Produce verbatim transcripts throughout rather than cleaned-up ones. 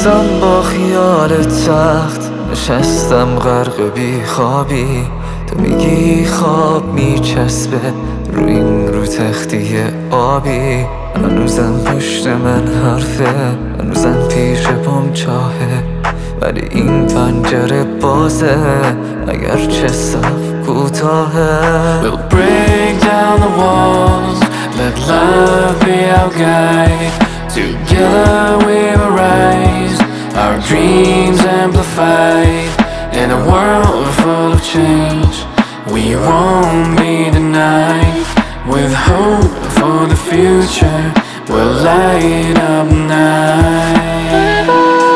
نشستم با خیال تخت، نشستم غرق بی خوابی. تو میگی خواب میچسبه رو این رو تختی آبی. هنوزم پشت من حرفه، هنوزم پیش پام چاهه، ولی این پنجره بازه اگرچه سقف کوتاهه. We'll break down the walls, let love be our guide. Together we will rise, our dreams amplified. In a world full of change, we won't be denied. With hope for the future, we'll light up night.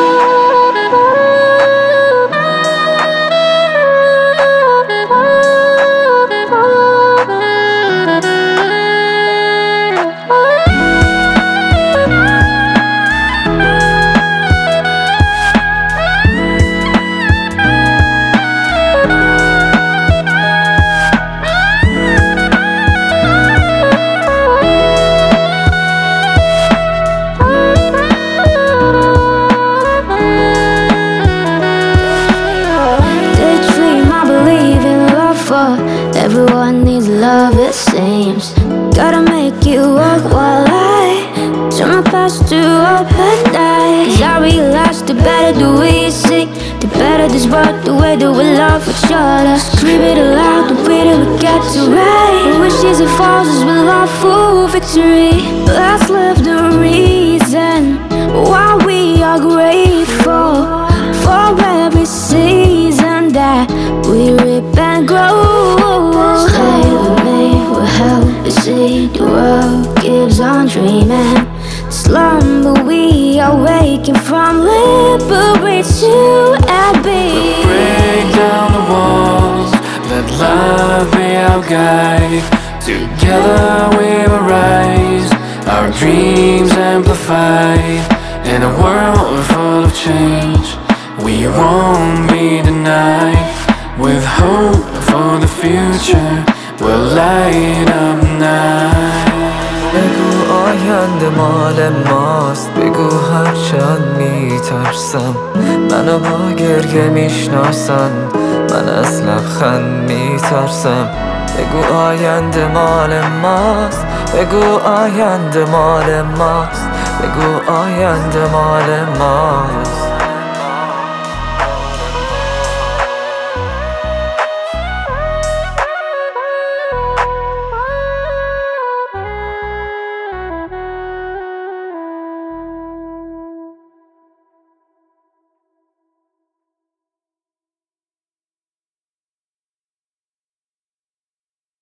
Everyone needs love, it seems. Gotta make it work while I turn my past to open day. Cause I realize the better that we sing, the better this world, the way that we love each other. Scream it aloud, the way that we get to right. The wishes it falls as we love for victory. Let's live the reason why we are grateful for every season that we reap and grow. Stay with me, we'll help you see the world keeps on dreaming. Slumber, we are waking from liberate to and be. We'll break down the walls, let love be our guide. Together we will rise, our dreams amplified. In a world full of change, we won't be denied. With hope for the future, we'll light up night. بگو آینده مال ماست، بگو هرچند میترسم منو با گریه میشناسن، من از لبخند میترسم. بگو آینده مال ماست، بگو آینده مال ماست، بگو آینده مال ماست.